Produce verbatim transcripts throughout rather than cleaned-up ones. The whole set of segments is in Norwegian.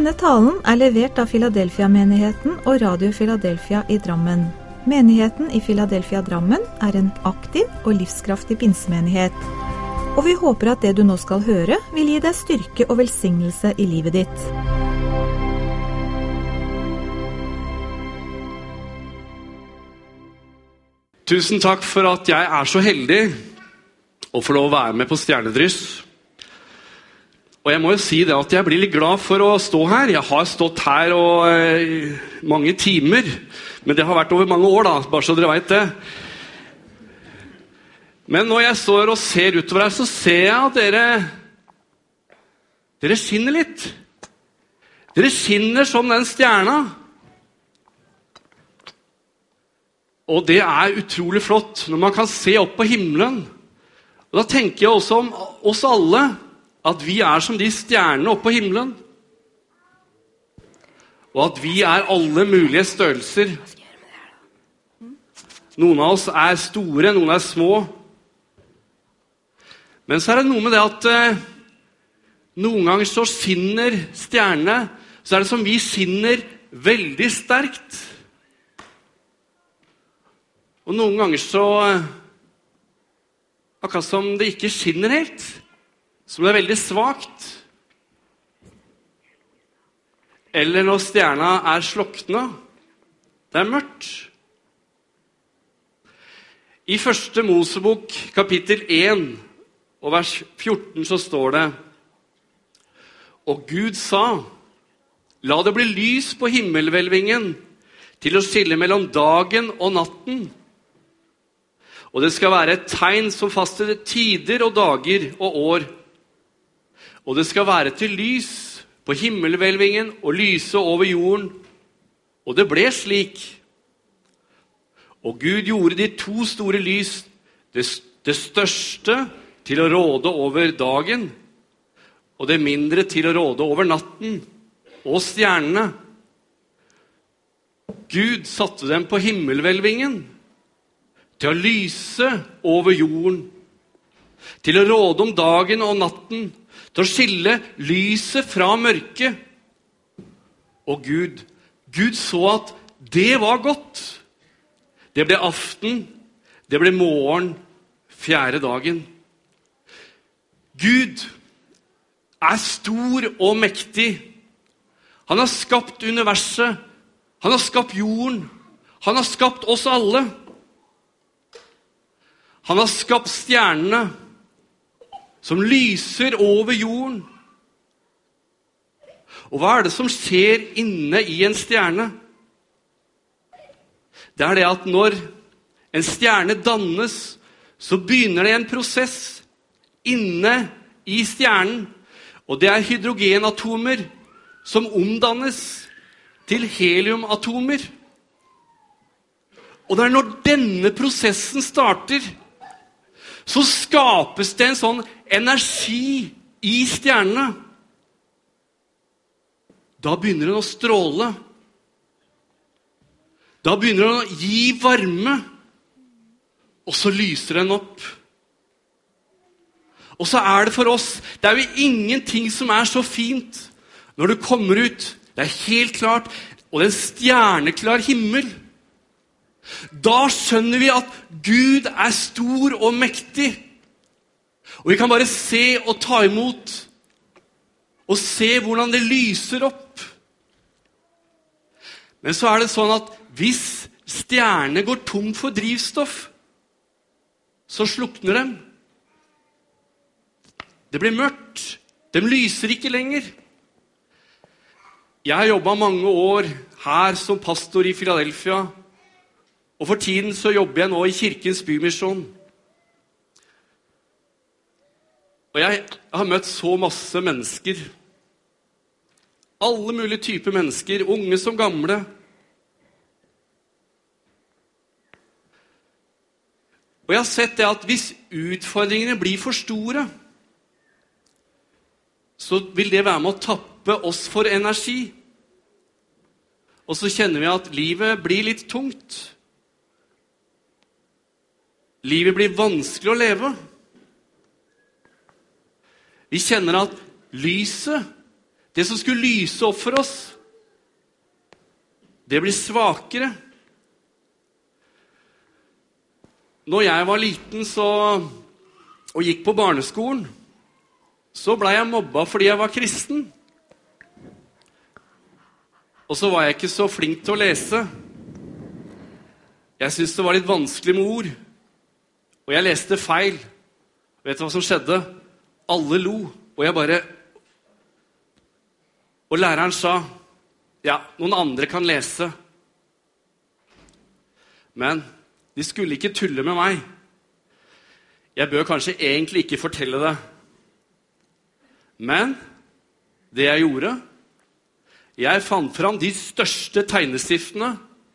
Denne talen er levert av Philadelphia-menigheten og Radio Philadelphia i Drammen. Menigheten i Philadelphia Drammen er en aktiv og livskraftig pinsemenighet. Og vi håper at det du nå skal høre vil gi deg styrke og velsignelse i livet ditt. Tusen takk for at jeg er så heldig å få lov å være med på Stjernedryss. Og jeg må jo si det at jeg blir litt glad for å stå her. Jeg har stått her og, eh, mange timer, men det har vært over mange år da, bare så dere vet det. Men når jeg står og ser utover her, så ser jeg at dere, dere skinner litt. Dere skinner som den stjerna. Og det er utrolig flott når man kan se opp på himmelen. Og da tenker jeg også om oss alle, at vi er som de stjernene oppe på himmelen. Og at vi er alle mulige størrelser. Noen av oss er store, noen er små. Men så er det noe med det at eh, noen ganger så skinner stjernene, så er det som vi skinner veldig sterkt. Og noen ganger så, eh, akkurat som det ikke skinner helt, som det er veldig svagt. Eller når stjerna er slokna, det er mørkt. I første Mosebok, kapittel én, og vers fjorten, så står det: Og Gud sa, la det bli lys på himmelhvelvingen til å skille mellom dagen og natten. Og det skal være et tegn som fastsetter tider og dager og år. Og det skal være til lys på himmelhvelvingen og lyse over jorden. Og det ble slik. Og Gud gjorde de to store lys, det, det største til å råde over dagen, og det mindre til å råde over natten og stjernene. Gud satte dem på himmelhvelvingen til å lyse over jorden, til å råde om dagen og natten, til å skille lyset fra mørket. Og Gud, Gud så at det var godt. Det ble aften, det ble morgen, fjerde dagen. Gud er stor og mektig. Han har skapt universet, han har skapt jorden, han har skapt oss alle. Han har skapt stjernene, som lyser over jorden. Og hva er det som skjer inne i en stjerne? Det er det at når en stjerne dannes, så begynner det en prosess inne i stjernen. Og det er hydrogenatomer som omdannes til heliumatomer. Og det er når denne prosessen starter, så skapes det en sånn energi i stjernene. Da begynner den å stråle. Da begynner den å gi varme. Og så lyser den opp. Og så er det for oss, det er jo ingenting som er så fint når du kommer ut. Det er helt klart, og det er en stjerneklar himmel. Da skjønner vi at Gud er stor og mektig. Og vi kan bare se og ta imot, og se hvordan det lyser opp. Men så er det sånn at hvis stjernene går tom for drivstoff, så slukner dem. Det blir mørkt. De lyser ikke lenger. Jeg har jobbet mange år her som pastor i Philadelphia, og for tiden så jobber jeg nå i Kirkens Bymisjon. Og jeg har møtt så masse mennesker. Alle mulige typer mennesker, unge som gamle. Og jeg har sett det at hvis utfordringene blir for store, så vil det være med å tappe oss for energi. Og så kjenner vi at livet blir litt tungt. Livet blir vanskelig å leve. Vi kjenner at lyset, det som skulle lyse opp for oss, det blir svakere. Når jeg var liten så, og gikk på barneskolen, så ble jeg mobba fordi jeg var kristen. Og så var jeg ikke så flink til å lese. Jeg syntes det var litt vanskelig med ord. Og jeg leste feil. Vet du hva som skjedde? Alle lo. Og jeg bare... Og læreren sa, ja, noen andre kan lese. Men de skulle ikke tulle med meg. Jeg bør kanskje egentlig ikke fortelle det. Men det jeg gjorde, jeg fant fram de største tegnestiftene,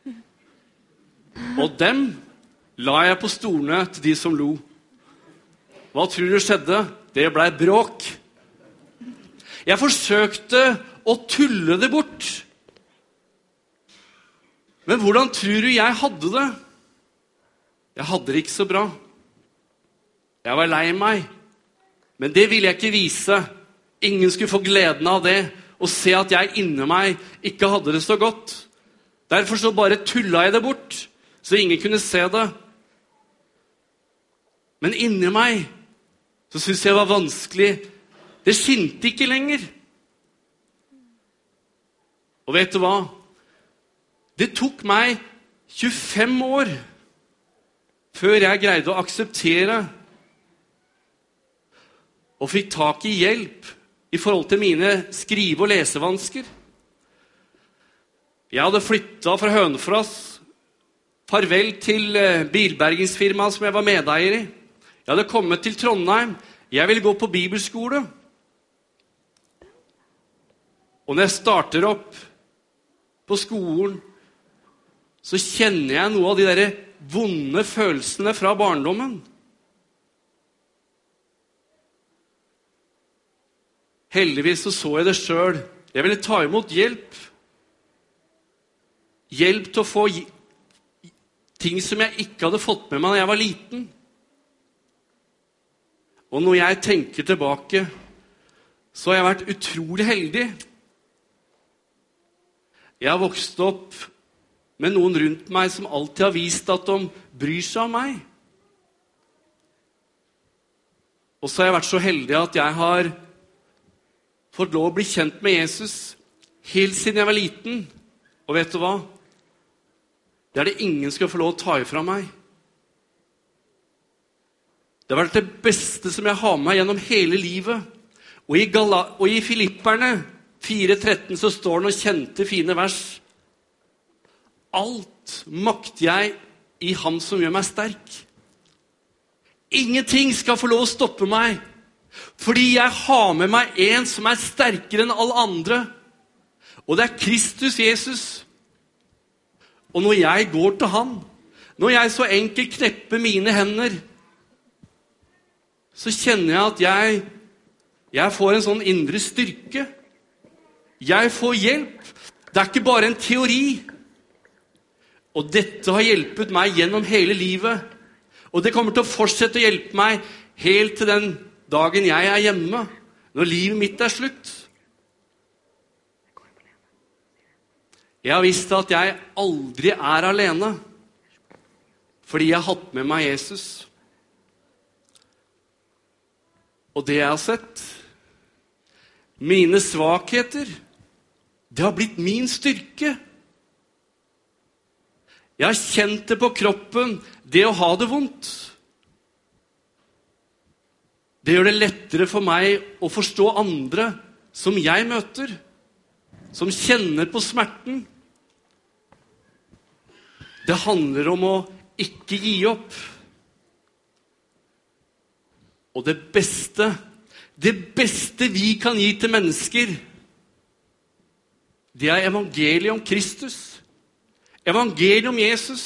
og dem la jeg på stolene til de som lo. Hva tror du skjedde? Det ble bråk. Jeg forsøkte å tulle det bort. Men hvordan tror du jeg hadde det? Jeg hadde det ikke så bra. Jeg var lei meg, men det ville jeg ikke vise. Ingen skulle få gleden av det, og se at jeg inni meg ikke hadde det så godt. Derfor så bare tullet jeg det bort, så ingen kunne se det. Men inni meg, så synes jeg det var vanskelig. Det skinte ikke lenger. Og vet du hva? Det tok meg tjuefem år før jeg greide å akseptere og fikk tak i hjelp i forhold til mine skrive- og lesevansker. Jeg hadde flyttet fra Hønefoss, farvel til bilbergingsfirmaet som jeg var medeier i. Jeg hadde kommet til Trondheim. Jeg ville gå på bibelskole. Og når jeg starter opp på skolen, så kjenner jeg noe av de der vonde følelsene fra barndommen. Heldigvis så så jeg det selv. Jeg ville ta imot hjelp. Hjelp til å få ting som jeg ikke hadde fått med meg da jeg var liten. Og når jeg tenker tilbake, så har jeg vært utrolig heldig. Jeg har vokst opp med noen rundt meg som alltid har vist at de bryr seg om meg. Og så har jeg vært så heldig at jeg har fått lov å bli kjent med Jesus helt siden jeg var liten. Og vet du hva? Det er det ingen skal få lov å ta ifra meg. Det har vært det beste som jeg har med meg gjennom hele livet. Og i, Gala, og i Filipperne fire tretten så står det noen kjente, fine vers. Alt makter jeg i ham som gjør meg sterk. Ingenting skal få lov å stoppe meg. Fordi jeg har med meg en som er sterkere enn alle andre. Og det er Kristus Jesus. Og når jeg går til han, når jeg så enkelt knepper mine hender, så kjenner jeg at jeg, jeg får en sånn indre styrke. Jeg får hjelp. Det er ikke bare en teori. Og dette har hjulpet meg gjennom hele livet. Og det kommer til å fortsette å hjelpe meg helt til den dagen jeg er hjemme, når livet mitt er slutt. Jeg har visst at jeg aldri er alene, fordi jeg har hatt med meg Jesus. Og det jeg har sett, mine svakheter, det har blitt min styrke. Jeg har kjent det på kroppen, det å ha det vondt. Det gjør det lettere for meg å forstå andre som jeg møter, som kjenner på smerten. Det handler om å ikke gi opp. Og det beste, det beste vi kan gi til mennesker, det er evangeliet om Kristus. Evangeliet om Jesus.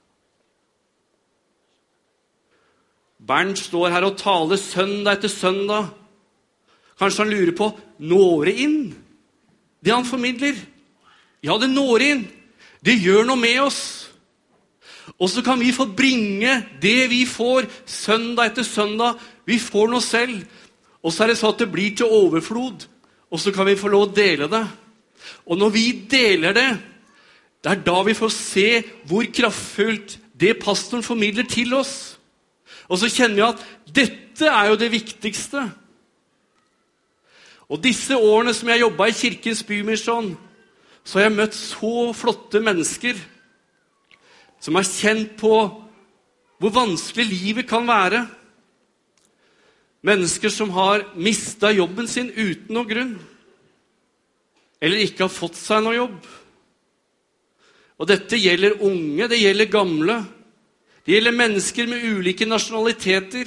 Bernt står her og taler søndag etter søndag. Kanskje han lurer på, når det inn? Det han formidler. Ja, det når inn. Det gjør noe med oss. Og så kan vi få bringe det vi får søndag etter søndag. Vi får noe selv. Og så er det så at det blir til overflod. og så kan vi få lov å dele det. Og når vi deler det, det er da vi får se hvor kraftfullt det pastoren formidler til oss. Og så kjenner vi at dette er jo det viktigste. Og disse årene som jeg jobbet i Kirkens Bymisjon, så har jeg møtt så flotte mennesker som har kjent på hvor vanskelig livet kan være. Mennesker som har mistet jobben sin uten noen grunn, eller ikke har fått seg noe jobb. Og dette gjelder unge, det gjelder gamle, det gjelder mennesker med ulike nasjonaliteter.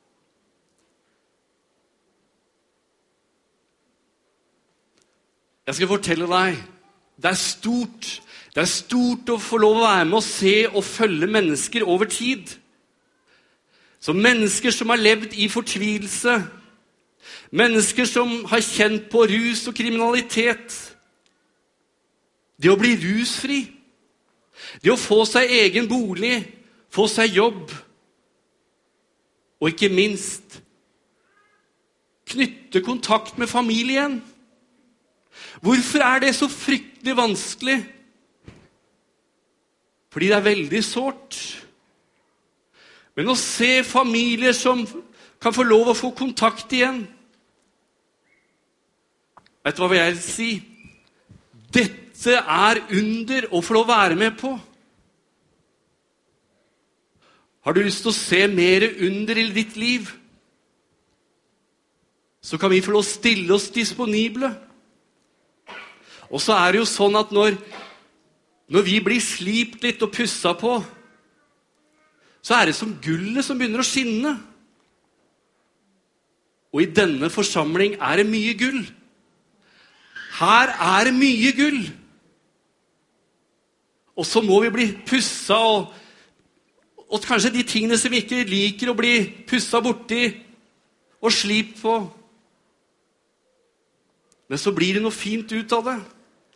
Jeg skal fortelle deg, det er stort, det er stort å få lov å være med og se og følge mennesker over tid. Så mennesker som har levd i fortvilelse, mennesker som har kjent på rus og kriminalitet, det å bli rusfri, det å få seg egen bolig, få seg jobb, og ikke minst knytte kontakt med familien. Hvorfor er det så fryktelig vanskelig? Fordi det er veldig sårt. Men å se familier som kan få lov å få kontakt igjen, vet du hva jeg vil si? Dette er under å få lov å være med på. Har du lyst til å se mer under i ditt liv? Så kan vi få lov å stille oss disponible. Og så er det jo sånn at når, når vi blir slipt litt og pusset på, så er det som gullet som begynner å skinne. Og i denne forsamling er det mye gull. Her er det mye gull. Og så må vi bli pusset, og, og kanskje de tingene som vi ikke liker å bli pusset borti og slipt på. Men så blir det noe fint ut av det.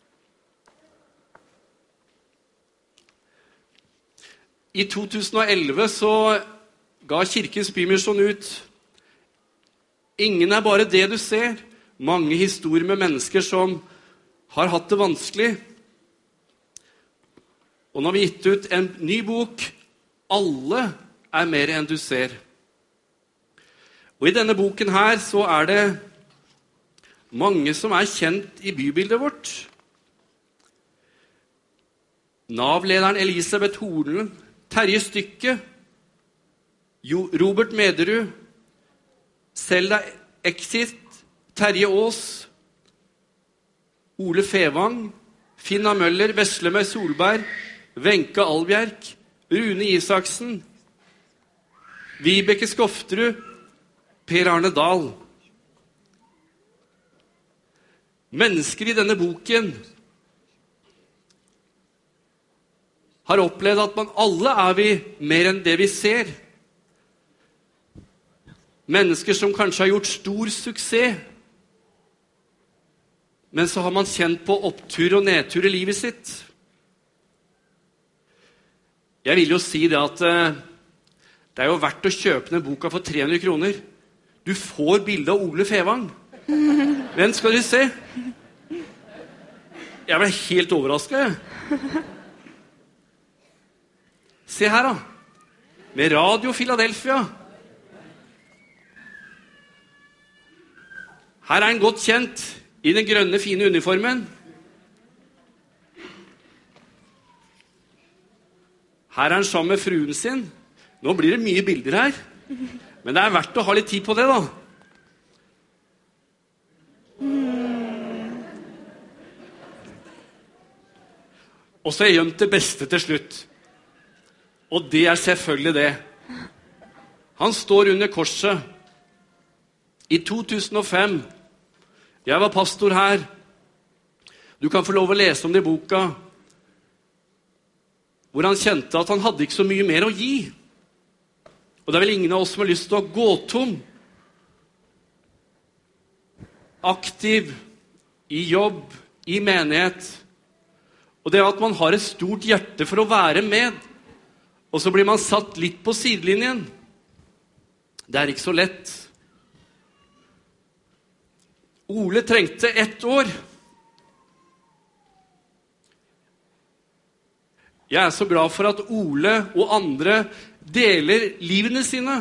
I to tusen og elleve så ga Kirkens Bymisjon ut Ingen er bare det du ser. Mange historier med mennesker som har hatt det vanskelig. Og nå har vi gitt ut en ny bok, Alle er mer enn du ser. Og i denne boken her så er det mange som er kjent i bybildet vårt. Nav-lederen Elisabeth Hornen, Terje Stykke, Robert Mederud, Selda Exit, Terje Aas, Ole Fevang, Finna Møller, Veslemøy Solberg, Wenche Albjerg, Rune Isaksen, Vibeke Skofterud, Per Arne Dahl. Mennesker i denne boken har opplevd at man alle er vi mer enn det vi ser. Mennesker som kanskje har gjort stor suksess, men så har man kjent på opptur og nedtur i livet sitt. Jeg vil jo si det at uh, det er jo verdt å kjøpe den boka for tre hundre kroner. Du får bilde av Ole Fevang. Men skal du se? Jeg ble helt overrasket. Se her da. Med Radio Philadelphia. Her er han godt kjent i den grønne, fine uniformen. Her er han sammen med fruen sin. Nå blir det mye bilder her. Men det er verdt å ha litt tid på det da. Og så er jeg gjemt det beste til slutt. Og det er selvfølgelig det. Han står under korset. I to tusen og fem, jeg var pastor her. Du kan få lov å lese om det i boka, hvor han kjente at han hadde ikke så mye mer å gi. Og det er vel ingen av oss som har lyst til å gå tom. Aktiv, i jobb, i menighet. Og det er at man har et stort hjerte for å være med, og så blir man satt litt på sidelinjen. Det er ikke så lett. Ole trengte ett år. Jeg er så glad for at Ole og andre deler livene sine.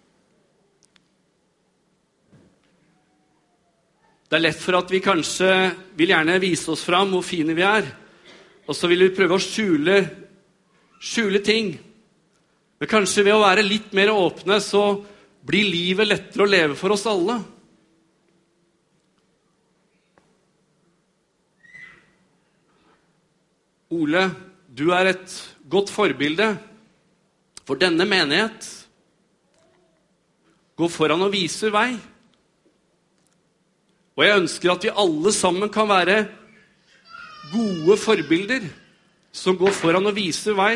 Det er lett for at vi kanskje vil gjerne vise oss fram hvor fine vi er, og så vil vi prøve å skjule, skjule ting. Men kanskje ved å være litt mer åpne, så blir livet lettere å leve for oss alle. Ole, du er et godt forbilde for denne menighet. Gå foran og viser vei. Og jeg ønsker at vi alle sammen kan være gode forbilder som går foran og viser vei.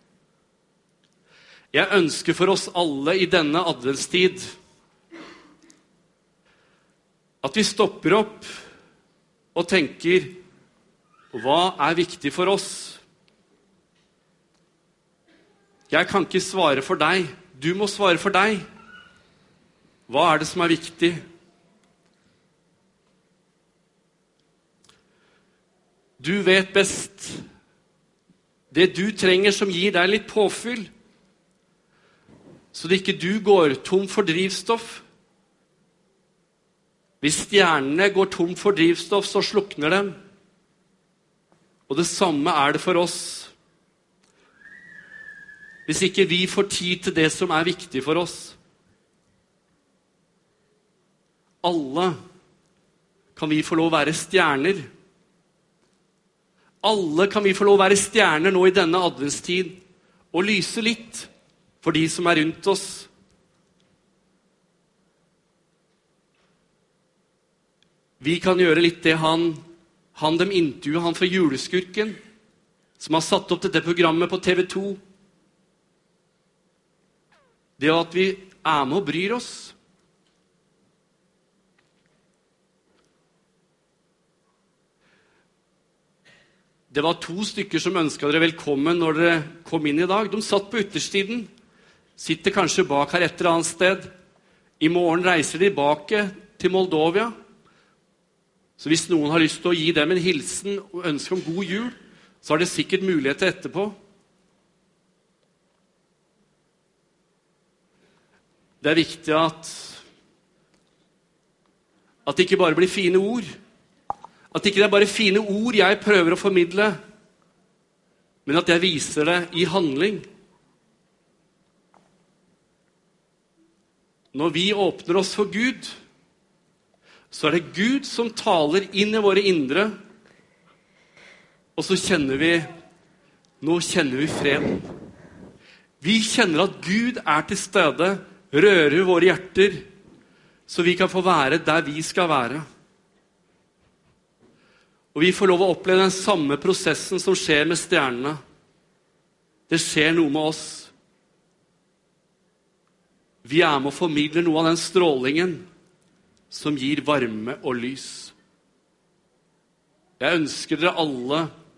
Jeg ønsker for oss alle i denne adventstid at vi stopper opp og tenker, hva er viktig for oss? Jeg kan ikke svare for deg. Du må svare for deg. Hva er det som er viktig? Du vet best. Det du trenger som gir deg litt påfyll, så det ikke du går tom for drivstoff. Hvis stjernene går tom for drivstoff, så slukner dem. Og det samme er det for oss. Hvis ikke vi får tid til det som er viktig for oss. Alle kan vi få lov å være stjerner. Alle kan vi få lov å være stjerner nå i denne adventstid, og lyse litt for de som er rundt oss. Vi kan gjøre litt det han Han dem intervjuet, han fra Juleskurken, som har satt opp dette programmet på T V to. Det at vi er med og bryr oss. Det var to stykker som ønsket dere velkommen når dere kom inn i dag. De satt på ytterstiden, sitter kanskje bak her et eller annet sted. I morgen reiser de tilbake til Moldovia. Så hvis noen har lyst til å gi dem en hilsen og ønske om god jul, så har det sikkert muligheter etterpå. Det er viktig at at det ikke bare blir fine ord. At ikke det er bare fine ord jeg prøver å formidle, men at jeg viser det i handling. Når vi åpner oss for Gud, så er det Gud som taler inn i våre indre, og så kjenner vi, nå kjenner vi freden. Vi kjenner at Gud er til stede, rører våre hjerter, så vi kan få være der vi skal være. Og vi får lov å oppleve den samme prosessen som skjer med stjernene. Det skjer noe med oss. Vi er med å formidle noe av den strålingen som gir varme og lys. Jeg ønsker dere alle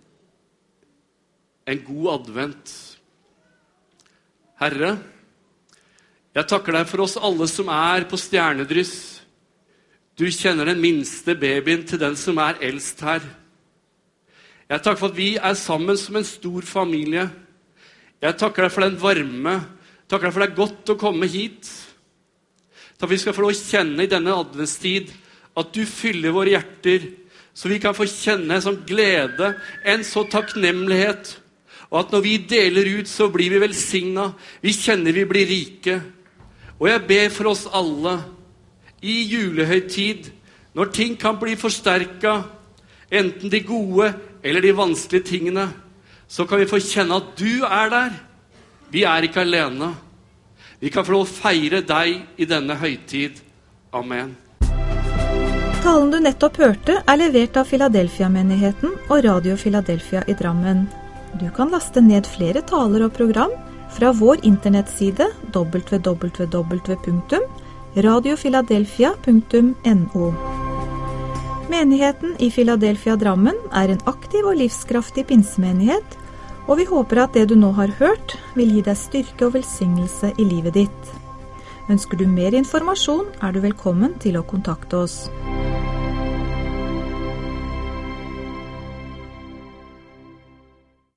en god advent. Herre, jeg takker deg for oss alle som er på stjernedryss. Du kjenner den minste babyen til den som er eldst her. Jeg takker for at vi er sammen som en stor familie. Jeg takker deg for den varme. Takker deg for det er godt å komme hit. Takk for vi skal få lov å kjenne i denne adventstid at du fyller våre hjerter, så vi kan få kjenne en sånn glede, en så takknemlighet, og at når vi deler ut, så blir vi velsignet. Vi kjenner vi blir rike. Og jeg ber for oss alle, i julehøytid, når ting kan bli forsterket, enten de gode eller de vanskelige tingene, så kan vi få kjenne at du er der. Vi er ikke alene. Vi kan få lov å feire deg i denne høytid. Amen. Talen du nettopp hørte er levert av Philadelphia-menigheten og Radio Philadelphia i Drammen. Du kan laste ned flere taler og program fra vår internettside w w w punktum radio philadelphia punktum no. Menigheten i Philadelphia Drammen er en aktiv og livskraftig pinsemenighet, og vi håper at det du nå har hørt vil gi deg styrke og velsignelse i livet ditt. Ønsker du mer informasjon, er du velkommen til å kontakte oss.